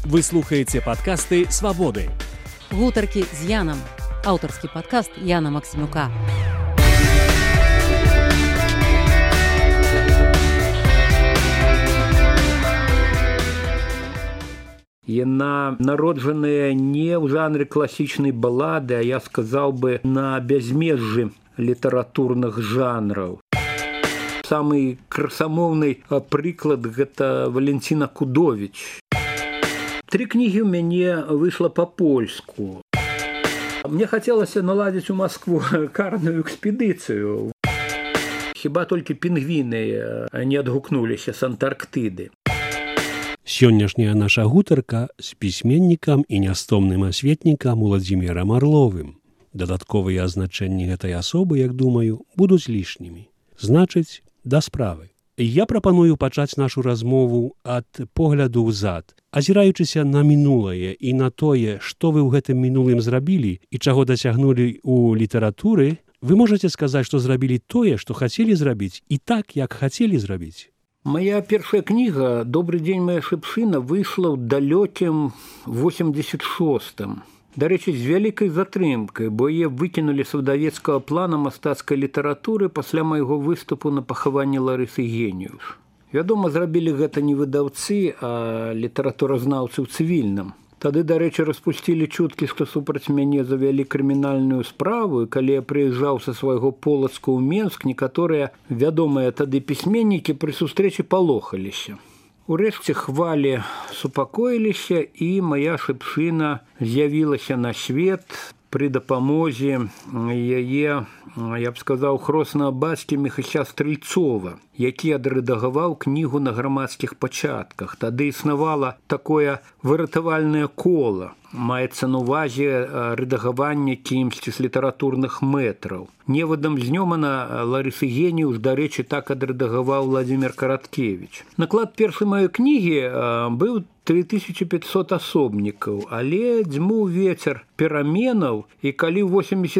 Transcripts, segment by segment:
Вы слухаеце падкасты «Свабоды». Гутаркі з Янам. Аўтарскі падкаст Яна Максімюка. Яна народжаная не ў жанры класічнай балады, а я сказаў бы на бязмежжы літаратурных жанраў. Самы красамоўны прыклад гэта Валентина Кудовіч. 3 кнігі ў мяне выйшла па-польску. Мне хацелася наладзіць у Маскву карную экспедыцыю. Хіба толькі пінгвіны не адгукнуліся з Антарктыды. Сённяшняя наша гутарка з пісьменнікам і нястомным асветнікам Уладзімірам Арловым. Дадатковыя азначэнні гэтай асобы, як думаю, будуць лішнімі. Значыць, да справы. Я прапаную пачаць нашу размову ад погляду ўзад, азіраючыся на мінулае і на тое, што вы ў гэтым мінулым зрабілі і чаго дасягнулі ў літаратуры, вы можаце сказаць, што зрабілі тое, што хацелі зрабіць і так, як хацелі зрабіць. Моя першая кніга «Добрый день, моя шыпшына» выйшла ў далёкім 86-м. Дарэчы, з вялікай затрымкай, бо яе выкінулі з выдавецкага плана мастацкай літаратуры пасля майго выступу на пахаванні Ларысы Геніюш. Вядома, зрабілі гэта не выдаўцы, а літаратуразнаўцы ў цывільным. Тады, дарэчы, распусцілі чуткі, што супраць мяне завялі крымінальную справу, і калі я прыязджаў са свайго Полацка ў Менск, некаторыя вядомыя тады пісьменнікі пры сустрэчы палохаліся. Урэшце хвалі супакоіліся, і моя шыпшына з'явілася на свет пры дапамозе яе, я б сказаў, хроснага бацькі Міхася Стрэльцова, які адрэдагаваў кнігу на грамадскіх пачатках. Тады існавала такое выратавальнае кола. Маецца на ўвазе рэдагаванне кімсьці з літаратурных мэтраў. Невадам знёмана Ларысы Геніюш, дарэчы, так адрэдагаваў Владзімір Караткевіч. Наклад першай маёй кнігі быў 3500 асобнікаў, але дзьмуў вецер пераменаў, і калі ў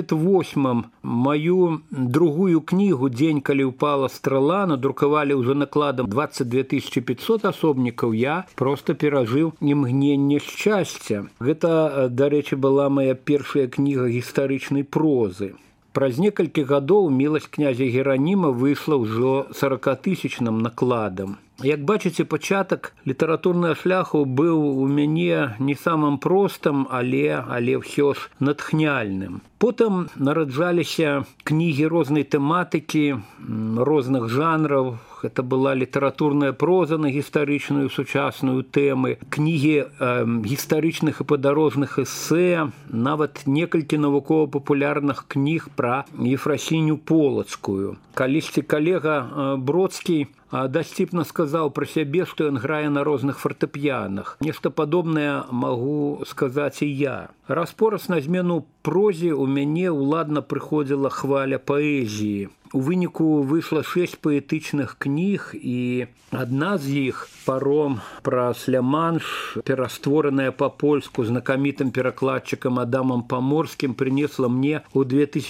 88-м маю другую кнігу «Дзень, калі ўпала страла» надрукавалі ўжо накладам 22 500 асобнікаў, я проста перажыў імгненне шчасця. Гэта, дарэчы, была моя першая кніга гістарычнай прозы. Праз некалькі гадоў «Міласць князя Гераніма» выйшла ўжо 40-тысячным накладам. Як бачыце, пачатак літаратурнага шляху быў у мяне не самым простым, але ўсё ж натхняльным. Потым нараджаліся кнігі рознай тэматыкі, розных жанраў. Гэта была літаратурная проза на гістарычную сучасную тэмы, кнігі гістарычных і падарожных эсэ, нават некалькі навукова-папулярных кніг пра Ефрасіню Полацкую. Калісьці калега Бродскі дасціпна сказаў пра сябе, што ён грае на розных фартэпіянах. Нешта падобнае магу сказаць і я. Раз-пораз на змену прозе ў мяне ўладна прыходзіла хваля паэзіі. У выніку выйшла 6 паэтычных кніг, і адна з іх «Паром праз Ля-Манш», пераствораная па-польску знакамітым перакладчыкам Адамам Паморскім, прынесла мне ў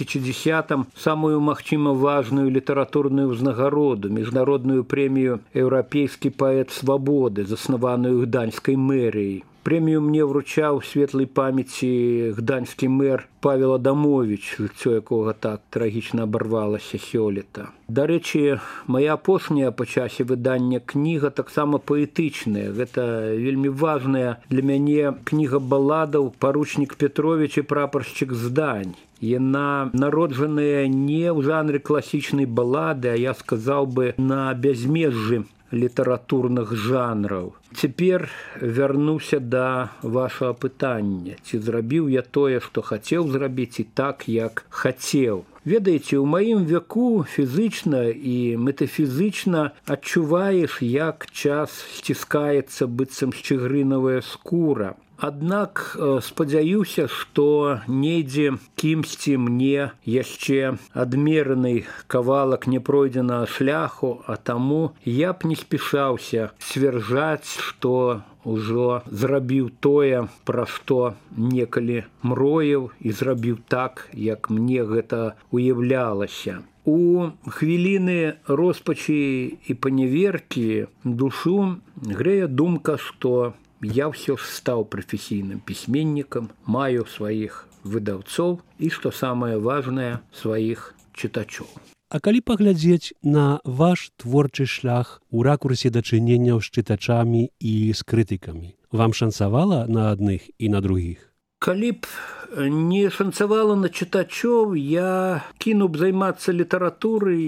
2010-м самую, магчыма, важную літаратурную ўзнагароду, міжнародную прэмію «Еўрапейскі паэт свабоды», заснаваную гданьскай мэрыяй. Прэмію мне вручаў светлай памяці гданьскі мэр Павел Адамович, жыццё якога так трагічна абарвалася сёлета. Дарэчы, моя апошняя па часе выдання кніга таксама паэтычная. Гэта вельмі важная для мяне кніга баладаў «Паручнік Петрович і прапаршчык Здань». Яна народжаная не ў жанры класічнай балады, а я сказаў бы на бязмежжы літаратурных жанраў. Цяпер вярнуся да вашага пытання. Ці зрабіў я тое, што хацеў зрабіць, і так, як хацеў. Ведаеце, у маім веку фізычна і метафізычна адчуваеш, як час сціскаецца быццам шчыгрынавая скура. Аднак спадзяюся, што недзе кімсьці мне яшчэ адмераны кавалак няпройдзенага шляху, а таму я б не спяшаўся сцвярджаць, што ўжо зрабіў тое, пра што некалі мроіў, і зрабіў так, як мне гэта уяўлялася. У хвіліны роспачы і паняверкі душу грэе думка, што я ўсё ж стаў прафесійным пісьменнікам, маю сваіх выдаўцоў і, што самае важнае, сваіх чытачоў. А калі паглядзець на ваш творчы шлях у ракурсе дачыненняў з чытачамі і з крытыкамі, вам шанцавала на адных і на другіх? Калі б не шанцавала на чытачоў, я кінуў б займацца літаратурай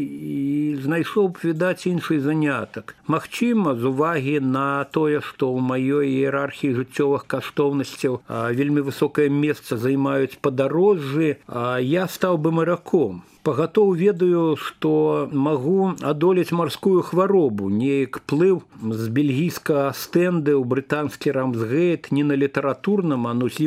і знайшоў б, відаць, іншы занятак. Магчыма, з увагі на тое, што ў маёй іерархіі жыццёвых каштоўнасцяў вельмі высокае месца займаюць падарожжы, я стаў бы мараком. Пагатоў ведаю, што магу адолець марскую хваробу. Неяк плыў з бельгійскага стэнды ў брытанскі Рамсгейт не на літаратурным,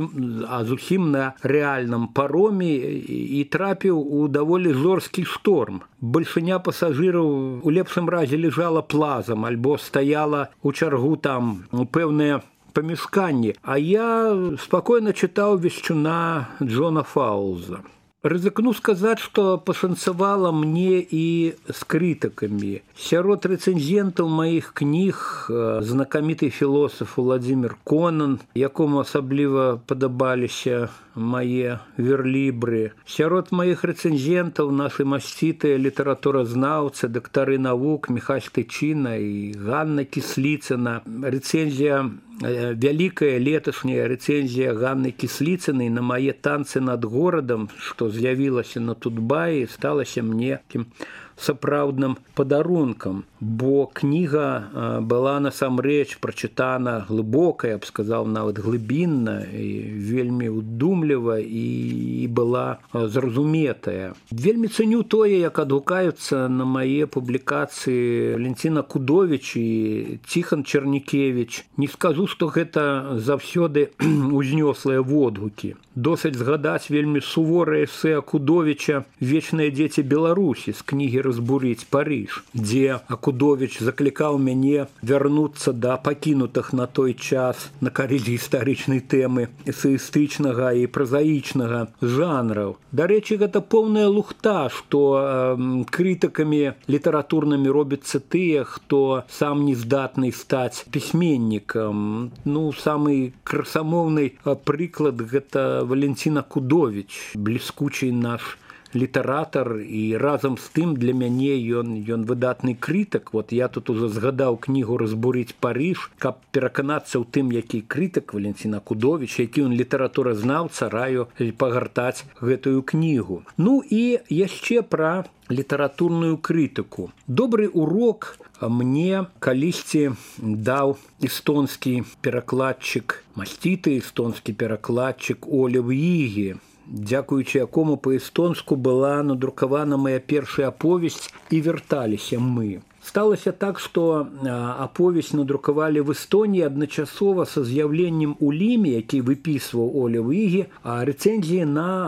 а зусім на рэальным пароме і трапіў у даволі жорсткі шторм. Бальшыня пасажыраў у лепшым разе лежала плазам альбо стаяла ў чаргу там у пэўныя памяшканні, а я спакойна чытаў вешчуна Джона Фаўлза. Рызыкну сказаць, што пашанцавала мне і з крытыкамі. Сярод рэцэнзентаў маіх кніг знакаміты філосаф Владзімір Конан, якому асабліва падабаліся мае верлібры. Сярод маіх рэцэнзентаў нашы масцітыя літаратуразнаўцы, дактары навук Міхась Тычына і Ганна Кісліцына. Рэцэнзія вялікая леташняя рэцэнзія Ганны Кісліцынай на мае танцы над горадам, што з'явілася на Тутбаі, сталася мне такім сапраўдным падарункам, бо кніга была насамрэч прачытана глыбока, я б сказаў, нават глыбінна, і вельмі ўдумліва і была зразуметая. Вельмі цэню тое, як адгукаюцца на мае публікацыі Валентина Кудовіч і Ціхан Чарнікевіч. Не скажу, што гэта заўсёды узнёслыя водгукі. Досыць згадаць вельмі суворае эсэ Акудовіча «Вечныя дзеці Беларусі» з кнігі «Разбурыць Париж», дзе Акудовіч заклікаў мяне вярнуцца да пакінутых на той час на карысць гістарычнай тэмы эсеістычнага і празаічнага жанраў. Дарэчы, гэта поўная лухта, што крытыкамі літаратурнымі робяцца тыя, хто сам не здатны стаць пісьменнікам. Самы красамоўны прыклад гэта Валентина Кудовіч, бліскучы наш літаратар, і разам з тым для мяне ён выдатны крытык. Я тут ужо згадаў кнігу «Разбурыць Париж», каб пераканацца ў тым, які крытык Валентина Кудовіч, які ён літаратуразнаўца, раю пагартаць гэтую кнігу. І яшчэ пра літаратурную крытыку. Добры урок мне калісьці даў эстонскі перакладчык, масціты эстонскі перакладчык Олев Ігі, дзякуючы якому па-эстонску была надрукавана мая першая аповесць «І вярталіся мы». Сталася так, што аповесць надрукавалі в Эстонії адначасова са з'яўленнем у Ліме, які выпісваў Олев Ігі, рэцэнзіі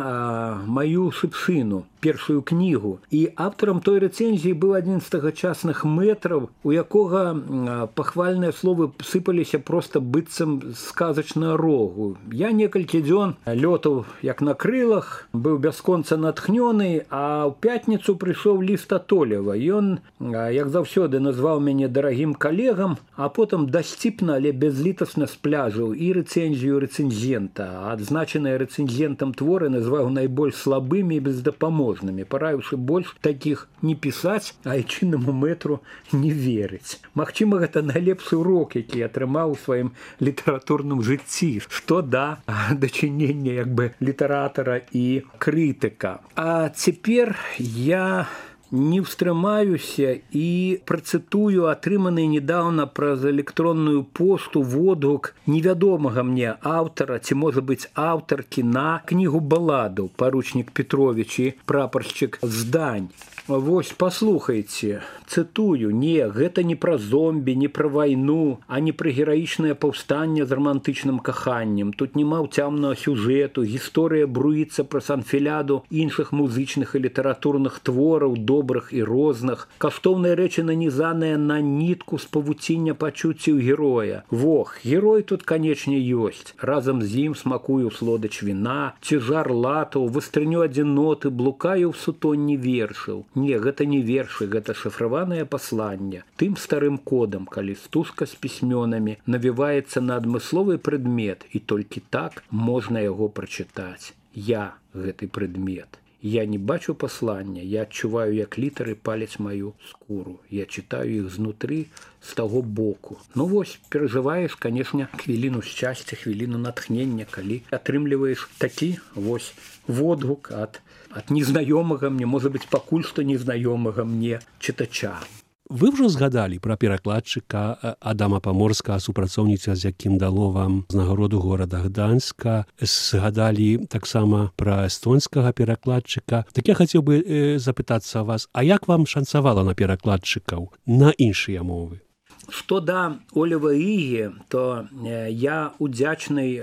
на маю шыпшыну, першую кнігу. І аўтарам той рэцэнзіі быў адзін з тагачасных мэтраў, у якога пахвальныя словы сыпаліся проста быццам сказачна рогу. Я некалькі дзён лётаў як на крылах, быў бясконца натхнёны, а ў пятніцу прыйшоў ліст ад Олева. Ён, як заўсёды, назваў мяне дарагім калегам, а потым дасціпна, але бязлітасна спляжыў і рэцэнзію рэцэнзента. Адзначаныя рэцэнзентам творы назваў найбольш слабымі і бездапаможнымі, параіўшы больш такіх не пісаць, а айчыннаму мэтру не верыць. Магчыма, гэта найлепшы урок, які атрымаў у сваім літаратурным жыцці, што да дачынення літаратара і крытыка. А цяпер я не ўстрымаюся і працытую атрыманы недаўна праз электронную пошту водгук невядомага мне аўтара, ці, можа быць, аўтаркі на кнігу баладаў «Паручнік Петрович» і «Прапаршчык Здань». Вось, паслухайце, цытую, не, гэта не пра зомбі, не пра вайну, а не пра гераічнае паўстанне з рамантычным каханнем. Тут няма ўцямнага сюжэту, гісторыя бруіцца праз анфіляду іншых музычных і літаратурных твораў, добрых і розных. Каштоўныя рэчы нанізаныя на нітку з павуціння пачуццяў героя. Герой тут, канечне, ёсць. Разам з ім смакую слодач віна, ці жар латаў, выстрыню адзіноты, блукаю ў сутонні вершаў. Не, гэта не вершы, гэта шыфраванае пасланне. Тым старым кодам, калі стужка з пісьмёнамі навіваецца на адмысловы прадмет, і толькі так можна яго прачытаць. Я гэты прадмет. Я не бачу паслання, я адчуваю, як літары паляць маю скуру. Я чытаю іх знутры, з таго боку. Ну вось, перажываеш, канешне, хвіліну шчасця, хвіліну натхнення, калі атрымліваеш такі вось водгук ад незнаёмага мне, можа быць, пакуль што незнаёмага мне чытача. Вы ўжо згадалі пра перакладчыка Адама Паморскага, супрацоўніца, з якім дало вам узнагароду горада Гданьска. Згадалі таксама пра эстонскага перакладчыка. Так я хацеў бы запытацца вас, а як вам шанцавала на перакладчыкаў на іншыя мовы? Што да Олева Ігі, то я удзячны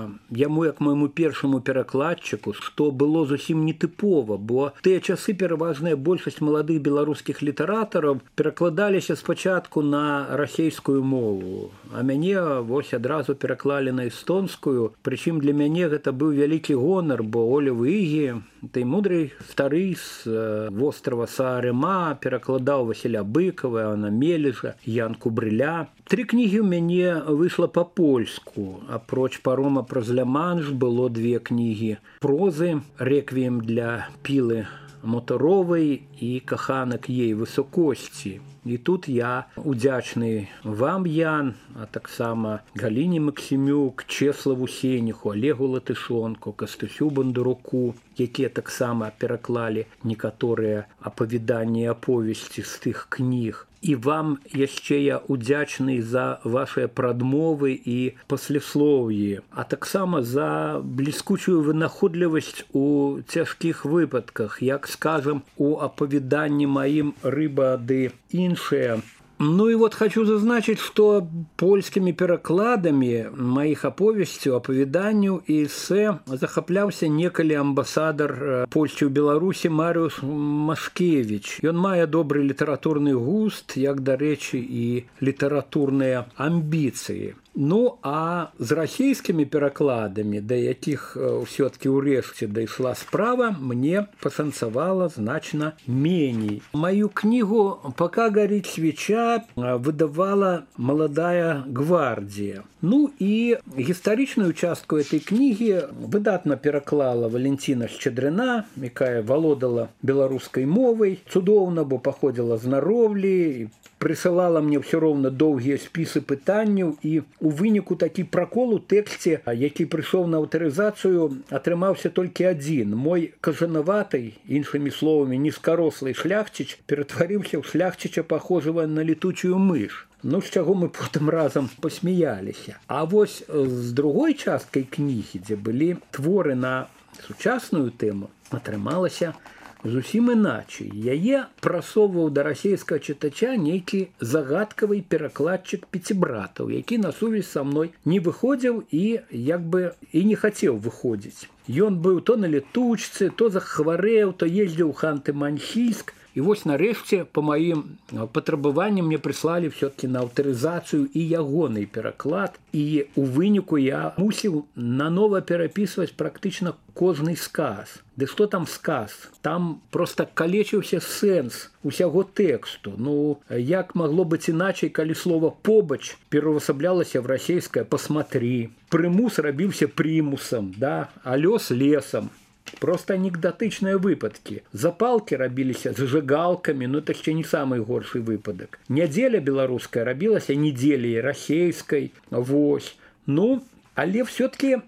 яму як майму першаму перакладчыку, што было зусім нетыпова, бо тыя часы пераважная большасць маладых беларускіх літаратараў перакладаліся спачатку на расейскую мову, а мяне вось адразу пераклалі на эстонскую, прычым для мяне гэта быў вялікі гонар, бо Олев Ігі, той мудрый стары з вострава Саарема, перакладаў Васіля Быкова, Іоанна Мележа, Янку Брыля. 3 кнігі ў мяне выйшла па-польску. Апроч парома праз Ля-Манш было 2 кнігі прозы, рэквіем для Пілы Мотаровай і каханак ей высокосці. І тут я удзячны вам, Ян, а таксама Галіне Максімюк, Чеславу Сениху, Олегу Латышонку, Кастусю Бондаруку, якія таксама пераклалі некаторыя апавяданні і аповесці з тых кніг. І вам яшчэ я удзячны за вашыя прадмовы і паслеслоўі, а таксама за бліскучую вынаходлівасць у цяжкіх выпадках, як скажам, у апавяданні маім «Рыба ды іншыя». Ну и вот хочу зазначить, что польскими перакладами моих аповесцяў, апавяданняў і эсэ захапляўся некалі амбасадар Польшчы ў Беларусі Марыуш Машкевіч. Ён мае добры літаратурны густ, як, дарэчы, і літаратурныя амбіцыі. Ну, а з расійскімі перакладамі, да якіх ўсё-ткі ўрэшце дайшла справа, мне пашанцавала значна меней. Маю кнігу «Пока горит свеча» выдавала «Молодая гвардия». Ну і гістарычную частку этой кнігі выдатна пераклала Валентина Шчадрына, якая валодала беларускай мовай, цудоўна, бо паходзіла з Нароўлі, прысылала мне ўсё роўна доўгія спісы пытанняў, і у выніку такі пракол у тэксце, які прыйшоў на аўтарызацыю, атрымаўся толькі адзін. Мой кажанаваты, іншымі словамі, нізкарослы шляхціч ператварыўся ў шляхціча, пахожага на летучую мыш. Ну, з чаго мы потым разам пасмяяліся. А вось з другой часткай кнігі, дзе былі творы на сучасную тэму, атрымалася зусім іначай. Яе прасоўваў да расейскага чытача нейкі загадкавы перакладчык Пяцібратаў, які на сувязь са мной не выходзіў і як бы і не хацеў выходзіць. Ён быў то на летучцы, то захварэў, то ездзіў у Ханты-Мансійск. І вось нарэшце па маім патрабаванням мне прыслалі ўсё-такі на аўтарызацыю і ягоны пераклад, і у выніку я мусіў нанова перапісваць практычна кожны сказ. Ды што там сказ? Там проста калечыўся сэнс усяго тэксту. Ну, як магло быць іначай, калі слова «побач» пераўвасаблялася в расейскае «посмотри», прымус рабіўся прымусам, да? А лёс лесам. Просто анекдотычныя выпадкі. Запалкі рабіліся зажигалкамі, ну это яшчэ не самы горшы выпадак. Нядзеля беларуская рабілася недзеляй расейскай. Вось. Ну, але все-таки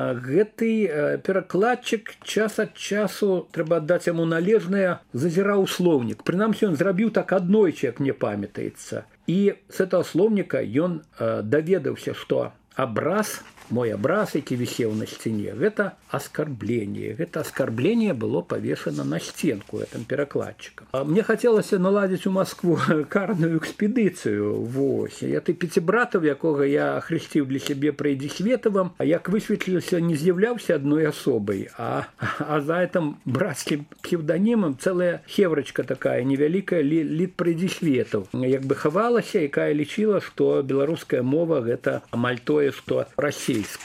гэты перакладчык час ад часу, трэба аддаць яму належнае, зазіраў слоўнік. Прынамсі, ён зрабіў так аднойчы, як мне памятаецца. І з этого слоўніка ён даведаўся, што абраз, мой абраз, які вісеў на сцяне, гэта аскарбленне. Гэта аскарбленне было павешана на сценку гэтым перакладчыкам. Мне хацелася наладзіць у Маскву карную экспедыцыю. Вось. Я ты Пяцібратаў, якога я ахрысціў для сябе Прайдзісветавым, а як высветлілася, не з'яўляўся адной асобай, а за гэтым брацкім псевданімам цэлая хеврачка такая невялікая Лід Прайдзісветаў. Як бы хавалася, якая лічыла, што беларуская мова гэта амаль тое, што расейская.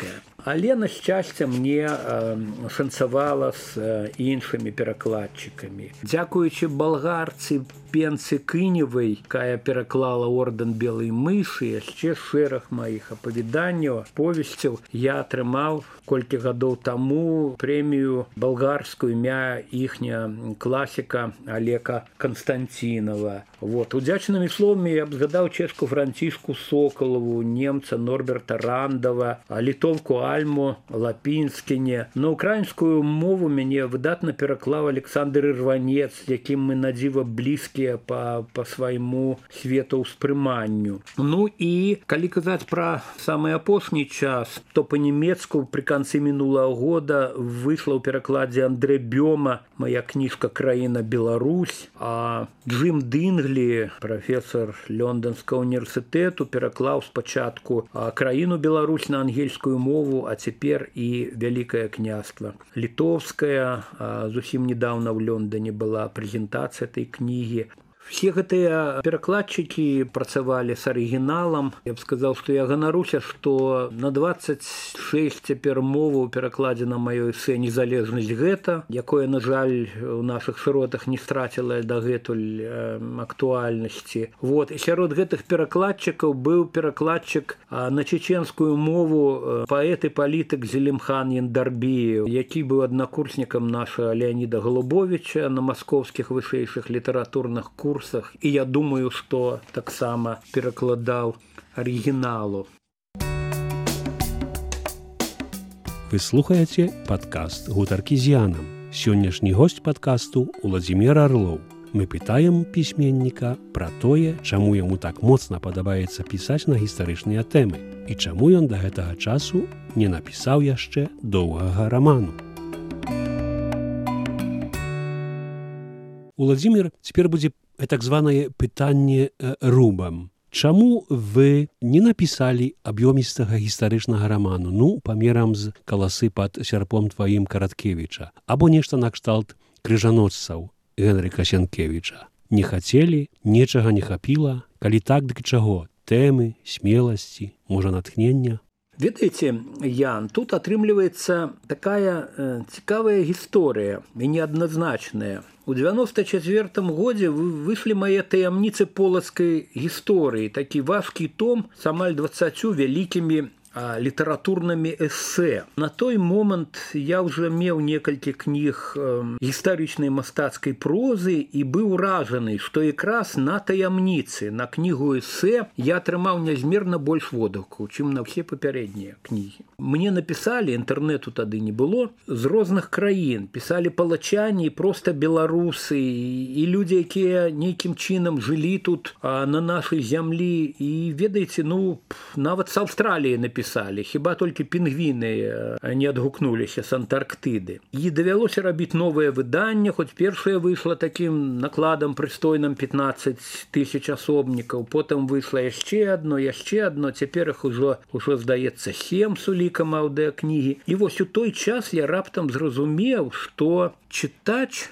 Але, на шчасце, мне шанцавала з іншымі перакладчыкамі. Дзякуючы балгарцы Пенцы Кыневай, якая пераклала ордэн белай мышы, яшчэ шэраг маіх апавяданняў, повесцяў, я атрымаў колькі гадоў таму прэмію балгарскую імя іхня класіка Олега Константинова. Удзячнымі словамі я б згадаў чэшку Францішку Соколову, немца Норберта Рандава, літоўку Альму Лапінскіне. На украінскую мову мяне выдатна пераклаў Александр Ірванец, якім мы надзіва блізкія па свайму светаўспрыманню. Ну і калі казаць пра самы апошні час, то па-нямецку пры канцы мінулага года выйшла ў перакладзе Андре Бёма моя кніжка «Краіна Беларусь», а Джим Динглі, прафесор Лондонскага універсітэту, пераклаў спачатку «Краіну Беларусь» на ангельскую мову, а цяпер і Вялікае княства літоўскае. Зусім недавно в Лондоне была прэзентацыя этой кнігі. Все гэтыя перакладчыкі працавалі з арыгіналам. Я б сказаў, што я ганаруся, што на 26 цяпер моваў перакладзена маё эсэ «Незалежнасць гэта», якое, на жаль, у нашых шыротах не страціла дагэтуль актуальнасці. І сярод гэтых перакладчыкаў быў перакладчык на чеченскую мову паэт і палітык Зелимхан Яндарбиев, які быў аднакурснікам нашага Леаніда Голубовича на маскоўскіх вышэйшых літаратурных курсах. І я думаю, што таксама перакладаў арыгіналу. Вы слухаеце падкаст «Гутаркі з Янам». Сённяшні госць падкасту Уладзімір Арлоў. Мы пытаем пісьменніка пра тое, чаму яму так моцна падабаецца пісаць на гістарычныя тэмы і чаму ён да гэтага часу не напісаў яшчэ доўгага раману. Уладзімір, цяпер будзе так званае пытанне рубам. Чаму вы не напісалі аб'ёмістага гістарычнага раману, памерам з «Каласы пад сярпом тваім» Караткевіча, або нешта накшталт «Крыжаносцаў» Генрыка Сенкевіча? Не хацелі, нечага не хапіла? Калі так, дык чаго? Тэмы, смеласці, можа, натхнення? Ведаеце, Ян, тут атрымліваецца такая цікавая гісторыя і неадназначная. У 94-м годзе выйшлі мае таямніцы полацкай гісторыі, такі важкі том з амаль 20 вялікімі літаратурнымі эсэ. На той момант я ўжо меў некалькі кніг гістарычнай мастацкай прозы і быў уражаны, што якраз на таямніцы, на кнігу эсэ я атрымаў нязмерна больш водгукаў, чым на ўсе папярэднія кнігі. Мне напісалі, інтэрнэту тады не было, з розных краін. Пісалі палачане, проста беларусы і людзі, якія нейкім чынам жылі тут на нашай зямлі. І ведаеце, нават з Аўстраліі напісалі. Хіба толькі пінгвіны не адгукнуліся з Антарктыды. І давялося рабіць новае выданне, хоць першае выйшла такім накладам прыстойным 15 000 асобнікаў, потым выйшла яшчэ адно, цяпер іх ужо здаецца 7 з улікам аўдыакнігі. І вось у той час я раптам зразумеў, што чытач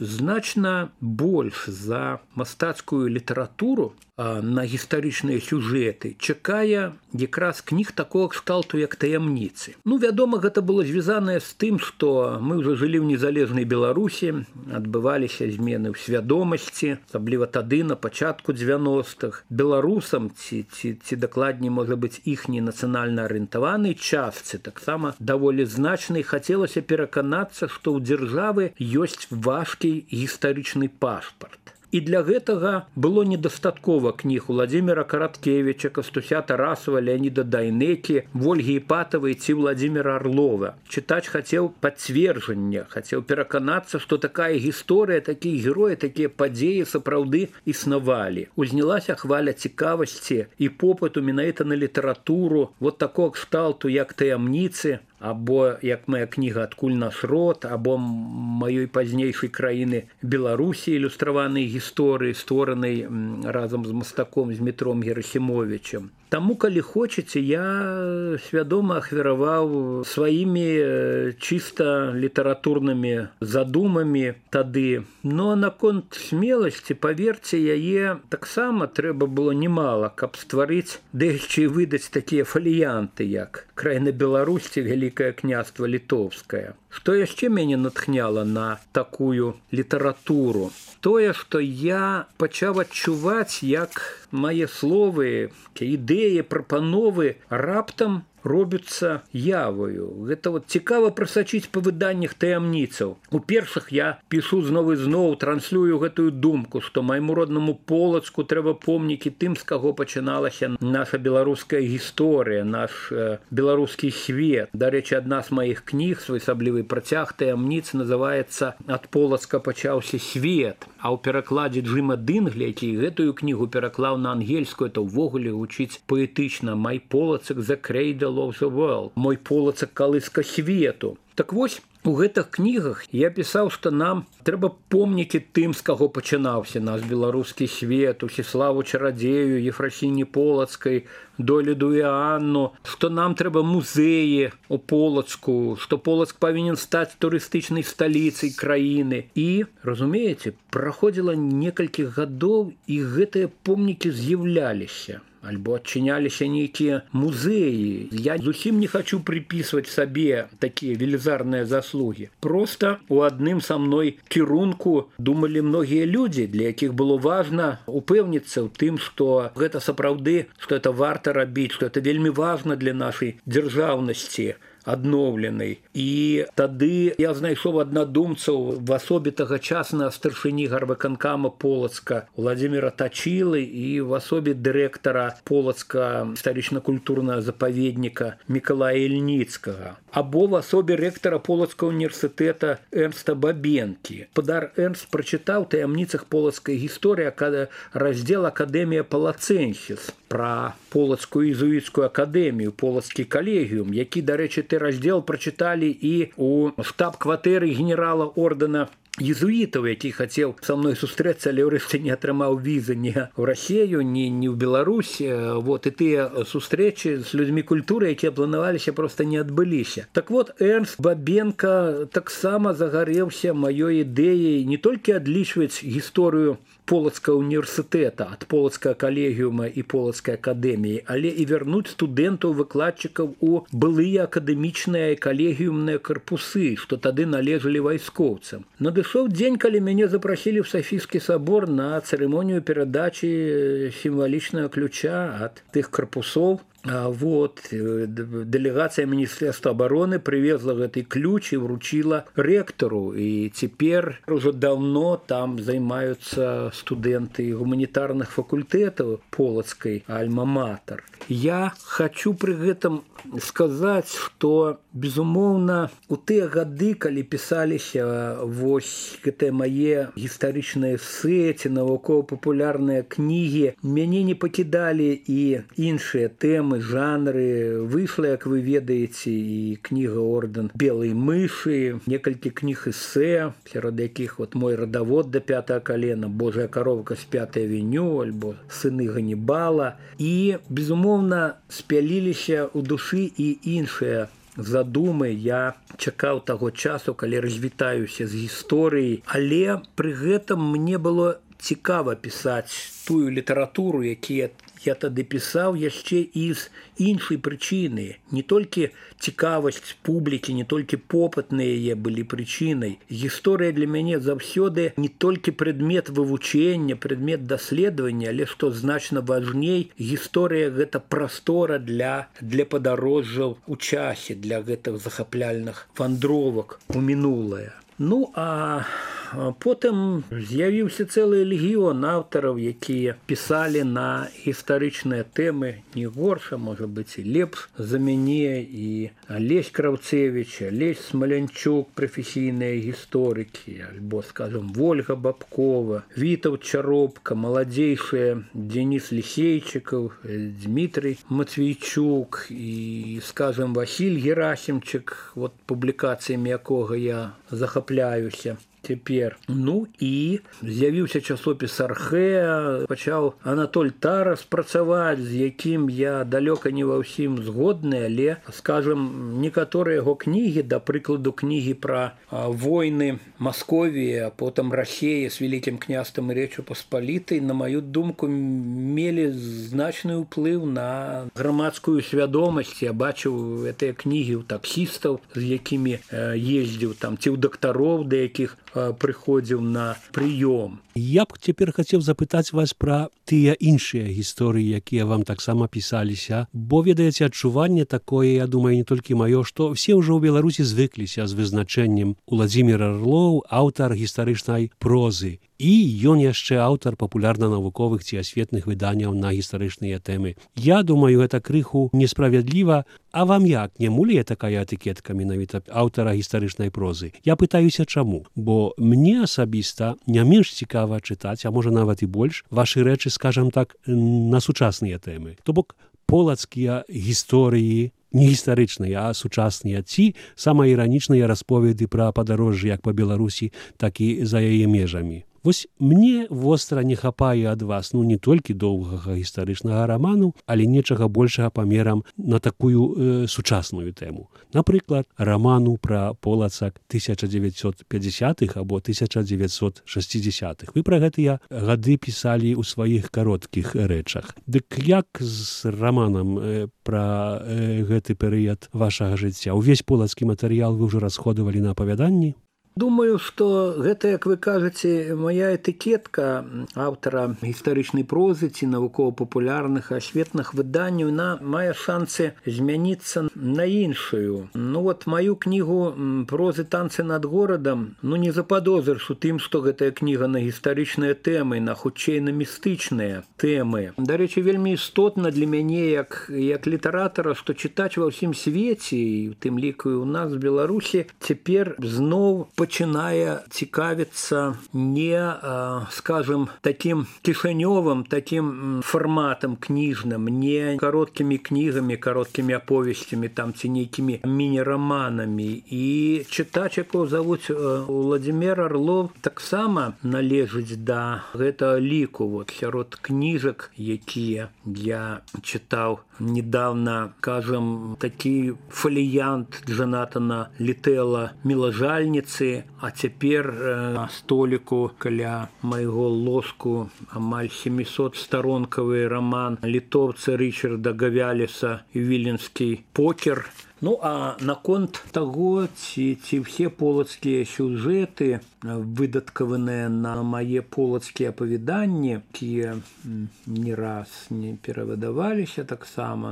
значна больш за мастацкую літаратуру на гістарычныя сюжэты чакае якраз кніг такого кшталту, як таямніцы. Вядома, гэта было звязанае з тым, што мы ўжо жылі ў незалежнай Беларусі, адбываліся змены ў свядомасці, асабліва тады, на пачатку 90-х. Беларусам, ці дакладней, можа быць, іхняй нацыянальна арыентаванай частцы, таксама даволі значнай, хацелася пераканацца, што ў дзяржавы ёсць важкі гістарычны пашпарт. І для гэтага было недастаткова кніг Уладзіміра Караткевіча, Кастуся Тарасава, Леаніда Дайнекі, Вольгі Іпатавай ці Уладзіміра Арлова. Чытач хацеў пацверджання, хацеў пераканацца, што такая гісторыя, такія героі, такія падзеі сапраўды існавалі. Узнялася хваля цікавасці і попыту менавіта на літаратуру такога кшталту, як таямніцы, або, як моя кніга «Адкуль наш род», або маёй пазнейшай краіны Беларусі ілюстраванай гісторыі, створанай разам з мастаком Змітром Герасімовічем. Таму, калі хочаце, я свядома ахвяраваў сваімі чыста літаратурнымі задумамі тады. Но наконт смеласці, паверце, яе таксама трэба было немало, каб стварыць, ды яшчэ і выдаць такія фаліянты, як «Краіна Беларусь» ці «Вялікае княства Літоўскае». Што яшчэ мяне натхняла на такую літаратуру? Тое, што я пачаў адчуваць, як мае словы, ідэі, прапановы раптам робяцца явою. Гэта вот цікава прасачыць па выданнях таямніцаў. У першых я пішу зноў і зноў, транслюю гэтую думку, што майму роднаму Полацку трэба помнікі тым, з каго пачыналася наша беларуская гісторыя, наш беларускі свет. Дарэчы, адна з маіх кніг, своеасаблівы працяг таямніц, называецца «Ад Полацка пачаўся свет». А ў перакладзе Джима Дынгля, які гэтую кнігу пераклаў на ангельскую, это ўвогуле гучыць паэтычна. «My Polacek the cradle of the world». «Мой Полацак калыска свету». Так вось, у гэтых кнігах я пісаў, што нам трэба помнікі тым, з каго пачынаўся наш беларускі свет, Усіславу Чарадзею, Ефрасіні Полацкай, Доліду і Анну, што нам трэба музеі у Полацку, што Полацк павінен стаць турыстычнай сталіцай краіны. І, разумееце, праходзіла некалькі гадоў, і гэтыя помнікі з'яўляліся. Альбо адчыняліся нейкія музеі. Я зусім не хачу припісваць сабе такія велізарныя заслугі. Проста у адным са мной кірунку думалі многія людзі, для якіх было важна упэўніцца ў тым, што гэта сапраўды, што это варта рабіць, што это вельмі важна для нашай дзяржаўнасці адноўленай. І тады я знайшоў аднадумцаў в асобе тагачаснага старшыні гарвыканкама Полацка Владзіміра Тачылы і в асобе дырэктара Полацка гістарычна-культурнага запаведніка Мікалая Ільніцкага. Або в асобе рэктара Полацкага універсітэта Эрнста Бабенкі. Падар Эрнст прачытаў таямніцах полацкай гісторыі раздзел «Акадэмія Палацэнсіс» пра Полацкую езуіцкую акадэмію, Полацкі калегіум, які, дарэчы, ты раздзел прачыталі і у штаб-кватэры генерала ордэна езуітаў, які хацеў са мной сустрэцца, але ўрэшце не атрымаў візы ні ў Расію, ні ў Беларусь. Вот, і тыя сустрэчы з людзьмі культуры, якія планаваліся, проста не адбыліся. Так вот, Эрнст Бабенка таксама загарэўся маёй ідэяй не толькі адлічваць гісторыю Полацкага універсітэта, ад Полацкага калегіума і Полацкай акадэміі, але і вярнуць студэнтаў-выкладчыкаў у былыя акадэмічныя і калегіумныя карпусы, што тады належалі вайскоўцам. Надышоў дзень, калі мяне запрасілі ў Сафійскі сабор на цырымонію перадачы сімвалічнага ключа ад тых карпусоў. Вот, дэлегацыя Міністэрства абароны прывезла гэты ключ і вручила рэктару. І цяпер ужо даўно там займаюцца студэнты гуманітарных факультэтаў Полацкай альма-матэр. Я хачу пры гэтым сказаць, што, безумоўна, у тыя гады, калі пісаліся вось гэтыя мае гістарычныя эсэ ці навукова-папулярныя кнігі, мяне не пакідалі і іншыя тэмы, жанры. Выйшла, як вы ведаеце, і кніга «Ордэн белай мышы», некалькі кніг эсэ, сярод якіх вот «Мой радавод да пятага калена», «Божая каровка з пятай авеню» альбо «Сыны Ганнібала». І, безумоўна, спяліліся ў душы і іншыя задумы. Я чакаў таго часу, калі развітаюся з гісторыяй, але пры гэтым мне было цікава пісаць тую літаратуру, якія я тады пісаў, яшчэ і з іншай прычыны. Не толькі цікавасць публікі, не толькі попыт на яе былі прычынай. Гісторыя для мяне заўсёды не толькі прадмет вывучэння, прадмет даследавання, але, што значна важней, гісторыя – гэта прастора для падарожжаў у часе, для гэтых захапляльных вандровак у мінулае. Ну, а потым з'явіўся цэлы легіён аўтараў, якія пісалі на гістарычныя тэмы не горш, а можа быць і лепш за мяне, і Алесь Краўцевіч, Алесь Смалянчук, прафесійныя гісторыкі, альбо, скажем, Вольга Бабкова, Вітаўт Чаропка, маладзейшыя Денис Лісейчыкаў, Дмітрый Матвейчук і, скажем, Васіль Герасімчык, вот публікацыямі якога я захапляюся. цяпер. Ну і з'явіўся часопіс «Архэ», пачаў Анатоль Тарас працаваць, з якім я далёка не ва ўсім згодны, але, скажам, некаторыя яго кнігі, да прыкладу кнігі пра войны Масковіі, а потым Расеі з Вялікім княствам і Рэччу Паспалітай, на маю думку, мелі значны ўплыў на грамадскую свядомасць. Я бачыў гэтыя кнігі ў таксістаў, з якімі ездзіў там, ці ў дактароў, да якіх прыходзіў на прыём. Я б цяпер хацеў запытаць вас пра тыя іншыя гісторыі, якія вам таксама пісаліся, бо, ведаеце, адчуванне такое, я думаю, не толькі маё, што все ўжо ў Беларусі звыкліся з вызначэннем Уладзімір Арлоў, аўтар гістарычнай прозы. І ён яшчэ аўтар папулярна-навуковых ці асветных выданняў на гістарычныя тэмы. Я думаю, гэта крыху несправядліва. А вам як, не мулее такая этыкетка менавіта аўтара гістарычнай прозы? Я пытаюся, чаму? Бо мне асабіста не менш цікава чытаць, а можа нават і больш, вашы рэчы, скажам так, на сучасныя тэмы. То бок полацкія гісторыі, не гістарычныя, а сучасныя, ці самаіранічныя расповеды пра падарожжы як па Беларусі, так і за яе межамі. Вось мне востра не хапае ад вас, не толькі доўгага гістарычнага раману, але нечага большага памерам на такую сучасную тэму. Напрыклад, раману пра полацак 1950-х або 1960-х. Вы пра гэтыя гады пісалі ў сваіх кароткіх рэчах. Дык як з раманам пра гэты перыяд вашага жыцця? Увесь полацкі матэрыял вы ўжо расходавалі на апавяданні? Думаю, што гэта, як вы кажаце, моя этыкетка аўтара гістарычнай прозы ці навукова-папулярных асветных выданняў, яна мае шансы змяніцца на іншую. Маю кнігу прозы «Танцы над горадам» не западозрыш у тым, што гэтая кніга на гістарычныя тэмы, на хутчэй на містычныя тэмы. Дарэчы, вельмі істотна для мяне, як літаратара, што чытач ва ўсім свеце, і у тым ліку і ў нас, в Беларусі, цяпер зноў пачынае цікавіцца не, скажем, таким кішанёвым, таким фарматам кніжным, не кароткімі кнігамі, кароткімі аповесцямі там ці нейкімі міні-раманамі. І чытач, якого завуць Уладзімір Арлоў, таксама належыць да гэтага ліку. Сярод кніжак, якія я чытаў недавно, кажам, такі фаліянт Джанатана Літэла «Мілажальніцы», а цяпер на століку каля майго ложку амаль 700-старонкавы раман літоўца Рычарда Гавяліса «Віленскі покер». А наконт таго, ці ўсе полацкія сюжэты, выдаткаваныя на мае полацкія апавяданні, якія не раз не перавыдаваліся таксама,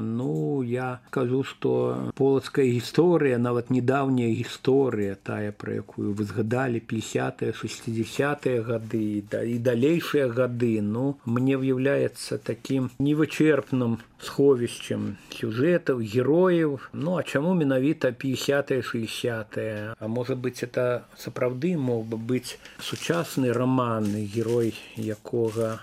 я скажу, што полацкая гісторыя, нават недаўняя гісторыя, тая, пра якую вы згадалі, 50-е, 60-е гады і далейшыя гады, мне з'яўляецца такім невычерпным сховішчам сюжэтаў, герояў. А чаму менавіта 50-е, 60-е? А можа быць, это сапраўды мог бы быць сучасны раман, герой якога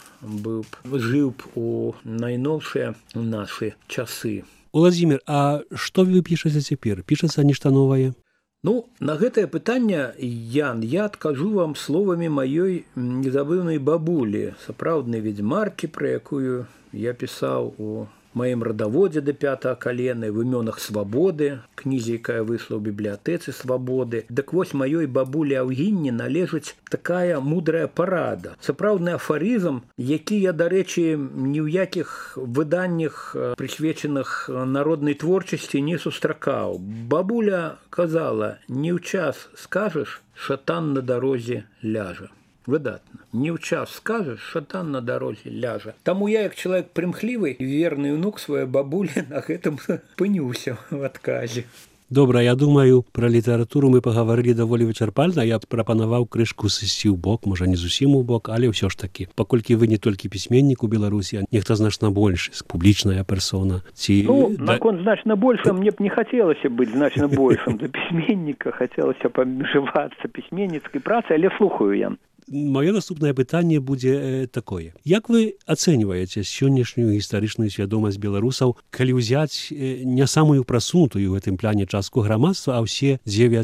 жыў б у найноўшыя нашы часы. Уладзімір, а што вы пішаце цяпер? Пішацца нешта новае? На гэтае пытанне, Ян, я адкажу вам словамі маёй незабыўнай бабулі, сапраўднай ведзьмаркі, пра якую я пісаў у маім радаводзе да 5-го калена, в імёнах свабоды, кнізе, якая выйшла ў бібліятэцы свабоды. Дык вось маёй бабулі Аўгінні належыць такая мудрая парада. Сапраўдны афарызм, які я, дарэчы, ні ў якіх выданнях, прысвечаных народнай творчасці, не сустракаў. Бабуля казала: «Не ў час скажаш, шатан на дарозе ляжа». Выдатна. Не ў час скажаш, шатан на дарозе ляжа. Таму я, як чалавек прымхлівы, верны ўнук сваёй бабулі, на гэтым спыніўся в адказе. Добра, я думаю, пра літаратуру мы пагаварылі даволі вычарпальна. Я прапанаваў крышку сысці ў бок, можа, не зусім у бок, але ўсё ж такі. Паколькі вы не толькі пісьменнік у Беларусі, а нехта значна больш, публічная персона. Наконт значна больш, мне б не хацелася быць значна большым за пісьменніка, хацелася б абмежавацца пісьменніцкай працай, але слухаю я. Маё наступнае пытанне будзе такое. Як вы ацэньваеце сённяшнюю гістарычную свядомасць беларусаў, калі ўзяць не самую прасунутую ў гэтым пляне частку грамадства, а ўсе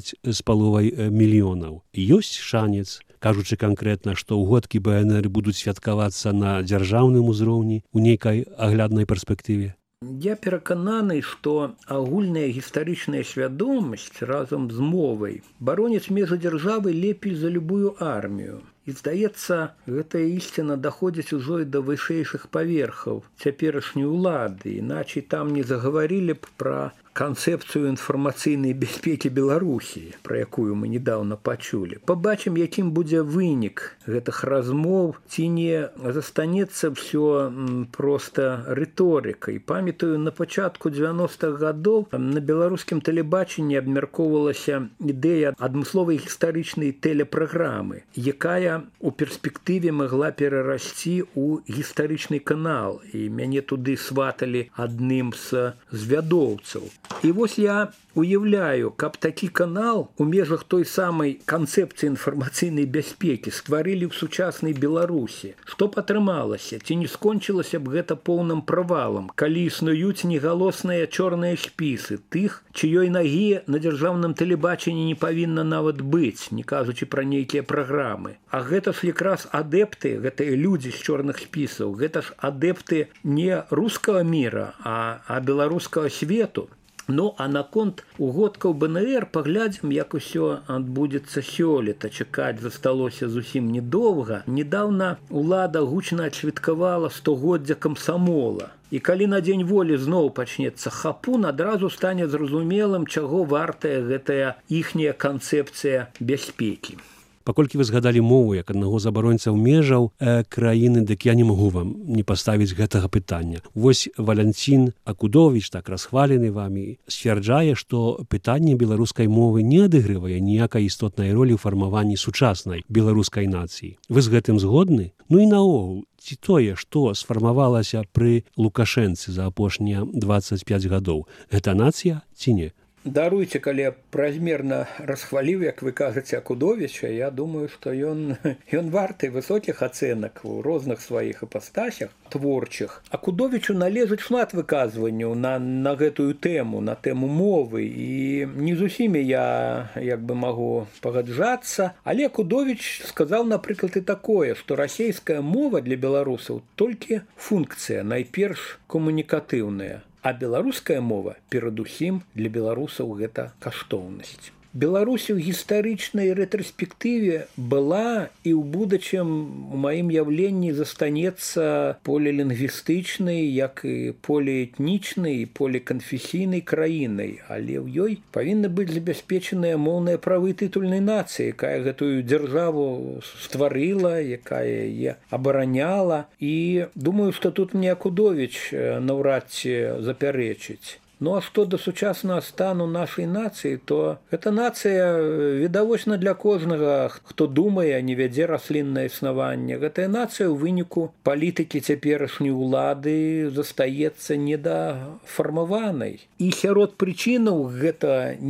9,5 мільёнаў? Ёсць шанец, кажучы канкрэтна, што ўгодкі БНР будуць святкавацца на дзяржаўным узроўні ў нейкай агляднай перспектыве? Я перакананы, што агульная гістарычная свядомасць разам з мовай бароніць межы дзяржавы лепей за любую армію. І, здаецца, гэтая ісціна даходзіць ужо і да вышэйшых паверхаў цяперашняй улады, іначай там не загаварылі б пра канцэпцыю інфармацыйнай бяспекі Беларусі, пра якую мы недаўна пачулі. Пабачым, якім будзе вынік гэтых размоў, ці не застанецца ўсё проста рыторыкай. Памятаю, на пачатку 90-х гадоў на беларускім тэлебачанні абмяркоўвалася ідэя адмысловай гістарычнай тэлепраграмы, якая у перспектыве магла перарасці ў гістарычны канал, і мяне туды сваталі адным з звядоўцаў. І вось я уяўляю, каб такі канал у межах той самай канцэпцыі інфармацыйнай бяспекі стварылі ў сучаснай Беларусі. Што б атрымалася? Ці не скончылася б гэта поўным правалам, калі існуюць негалосныя чорныя спісы тых, чыёй нагі на дзяржаўным тэлебачанні не павінна нават быць, не кажучы пра нейкія праграмы. А гэта ж якраз адэпты, гэтыя людзі з чорных спісаў, гэта ж адэпты не рускага міра, а беларускага свету. Ну, а наконт угодкаў БНР паглядзім, як усё адбудзецца сёлета. Чакаць засталося зусім недоўга. Недаўна ўлада гучна адсвяткавала 100годдзя камсамола. І калі на дзень волі зноў пачнецца хапун, адразу стане зразумелым, чаго вартая гэтая іхняя канцэпцыя бяспекі. Паколькі вы згадалі мову як аднаго з абаронцаў межаў краіны, дык я не магу вам не паставіць гэтага пытання. Вось Валянцін Акудовіч, так расхвалены вамі, сцвярджае, што пытанне беларускай мовы не адыгрывае ніякай істотнай ролі ў фармаванні сучаснай беларускай нацыі. Вы з гэтым згодны? Ну і наогул, ці тое, што сфармавалася пры Лукашэнцы за апошнія 25 гадоў, гэта нацыя ці не? Даруйце, калі я празмерна расхваліў, як вы кажаце, Акудовіча, я думаю, што ён варты высокіх ацэнак у розных сваіх іпастасях творчых. Акудовічу належыць шмат выказванняў на гэтую тэму, на тэму мовы, і не з усімі я магу пагаджацца, але Акудовіч сказаў, напрыклад, і такое, што расейская мова для беларусаў толькі функцыя, найперш камунікатыўная. А беларуская мова, перадусім, для беларусаў гэта каштоўнасць. Беларусь у гістарычнай рэтраспектыве была і ў будучым у маім яўленні застанецца полілінгвістычнай, як і поліэтнічнай, поліканфесійнай краінай, але ў ёй павінна быць забяспечаныя моўныя правы тытульнай нацыі, якая гэтую дзяржаву стварыла, якая яе абараняла. І думаю, што тут мне Акудовіч наўрад ці запярэчыць. Ну, а што да сучаснага стану нашай нацыі, то гэта нацыя відавочна для кожнага, хто думае, не вядзе расліннае існаванне. Гэтая нацыя ў выніку палітыкі цяперашняй улады застаецца недафармаванай. І сярод прычынаў гэта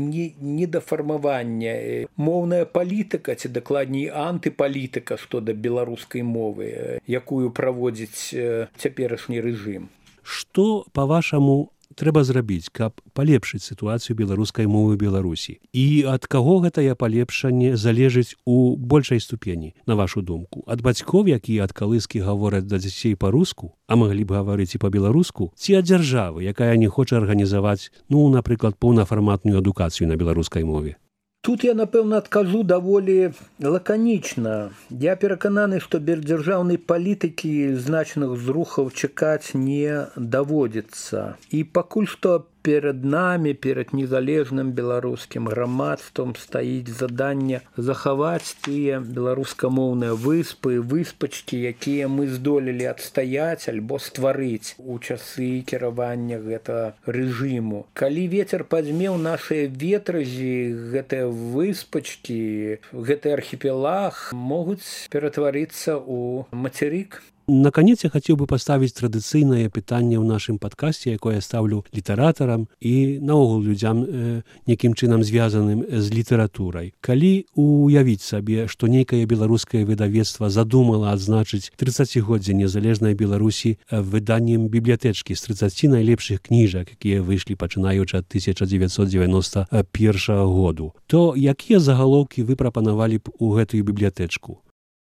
недафармавання. Моўная палітыка, ці дакладней антыпалітыка, што да беларускай мовы, якую праводзіць цяперашні рэжым. Што, па-вашаму, трэба зрабіць, каб палепшыць сітуацыю беларускай мовы Беларусі? І ад каго гэтае палепшанне залежыць у большай ступені, на вашу думку? Ад бацькоў, якія ад калыскі гавораць да дзяцей па-руску, а маглі б гаварыць і па-беларуску, ці ад дзяржавы, якая не хоча арганізаваць, напрыклад, поўнафарматную адукацыю на беларускай мове? Тут я, напэўна, адкажу даволі лаканічна. Я перакананы, што без дзяржаўнай палітыкі значных зрухаў чакаць не даводзіцца. І пакуль што перад намі, перад незалежным беларускім грамадствам стаіць заданне захаваць тыя беларускамоўныя выспачкі, якія мы здолелі адстаяць альбо стварыць у часы кіравання гэтага рэжыму. Калі вецер падзьмеў нашыя ветразі, гэтыя выспачкі, гэты архіпелаг могуць ператварыцца ў мацерык. Наконец, я хотел бы поставить традыцыйнае пытанне ў нашым падкасце, якое я ставлю літаратарам і наогул людзям некім чынам звязаным з літаратурай. Калі уявіць сабе, што нейкае беларускае выдавецтва задумала адзначыць 30годдзе незалежнай Беларусі выданнем бібліятэчкі з 30 найлепшых кніжак, якія выйшлі пачынаючы ад 1991 году, то якія загалоўкі вы прапанавалі б у гэтую бібліятэчку?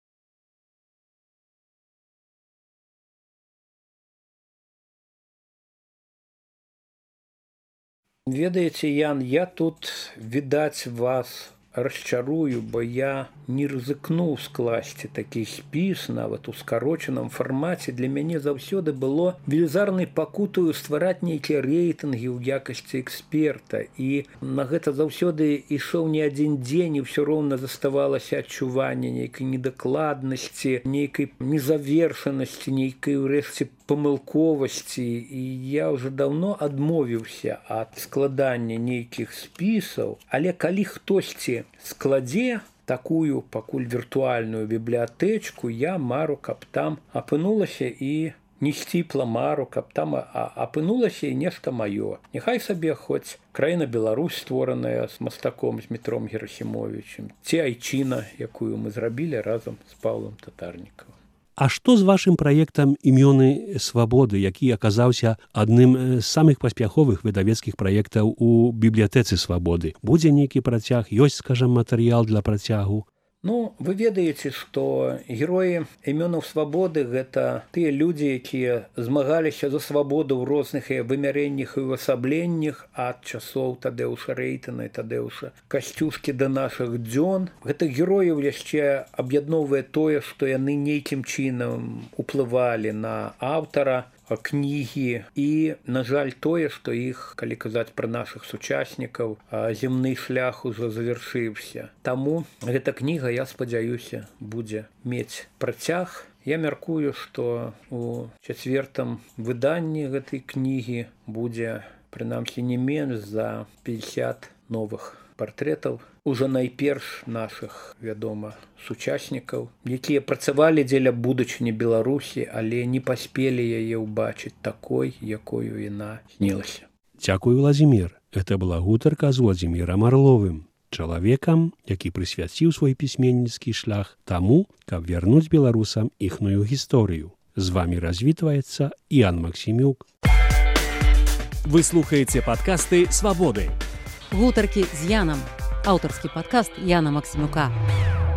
Ведаеце, Ян, я тут, відаць, вас расчарую, бо я не рызыкнуў скласці такі спіс, нават у скарочаным фармаце. Для мяне заўсёды было велізарнай пакутаю ствараць нейкія рэйтынгі ў якасці эксперта. І на гэта заўсёды ішоў не адзін дзень, і ўсё роўна заставалася адчуванне нейкай недакладнасці, нейкай незавершанасці, нейкай урэшце памылковасці. І я ўжо даўно адмовіўся ад складання нейкіх спісаў, але калі хтосьці складзе такую пакуль віртуальную бібліятэчку, я мару, каб там апынулася і не сціпла мару, каб там апынулася і нешта маё. Няхай сабе хоць краіна Беларусь, створаная з мастаком, з Дмітром Герасімовічем, ці айчына, якую мы зрабілі разам з Паўлам Татарнікавым. А што з вашым праектам «Імёны свабоды», які аказаўся адным з самых паспяховых выдавецкіх праектаў у бібліятэцы свабоды? Будзе нейкі працяг, ёсць, скажам, матэрыял для працягу? Ну, вы ведаеце, што героі імёнаў свабоды – гэта тыя людзі, якія змагаліся за свабоду ў розных вымярэннях і ўвасабленнях ад часоў Тадэуша Рэйтана і Тадэуша Касцюшкі да нашых дзён. Гэтых герояў яшчэ аб'ядноўвае тое, што яны нейкім чынам уплывалі на аўтара кнігі і, на жаль, тое, што іх, калі казаць пра нашых сучаснікаў, земны шлях ужо завяршыўся. Таму гэта кніга, я спадзяюся, будзе мець працяг. Я мяркую, што у 4-м выданні гэтай кнігі будзе, прынамсі, не менш за 50 новых партрэтаў ужо найперш нашых, вядома, сучаснікаў, якія працавалі дзеля будучыні Беларусі, але не паспелі яе ўбачыць такой, якою яна снілася. Дзякую, Владзімір. Гэта была гутарка з Владзімірам Арловым, чалавекам, які прысвяціў свой пісьменніцкі шлях таму, каб вярнуць беларусам іхную гісторыю. З вамі развітваецца Ян Максімюк. Вы слухаеце падкасты «Свабоды». Гутаркі з Янам. Аўтарскі падкаст Яна Максімюка.